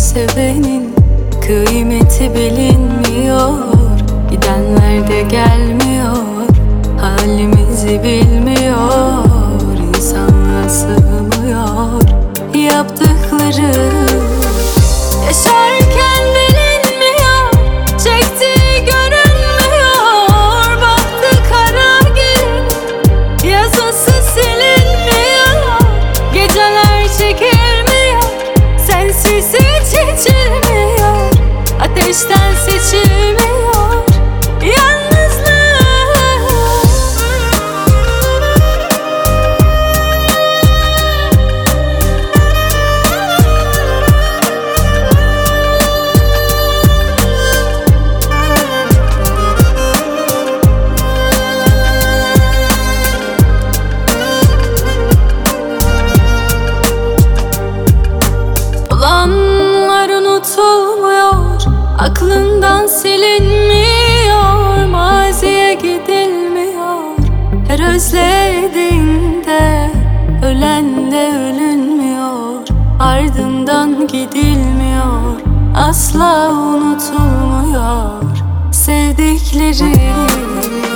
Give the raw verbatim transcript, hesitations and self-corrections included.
sevenin kıymeti bilinmiyor. Gidenler de gelmiyor, halimizi bilmiyor. İnsanlığa sığmıyor yaptıkları. Yaşarken bilinmiyor, çektiği görünmüyor. Baktı kara gün, yazısı silinmiyor. Geceler çekilmiyor, sensiz hiç içilmiyor. Ateşten seçilmiyor yalnızlık. Olanlar unutulmuyor, aklından silinmiyor. Maziye gidilmiyor, her özlediğinde ölen de ölünmüyor. Ardından gidilmiyor, asla unutulmuyor sevdikleri.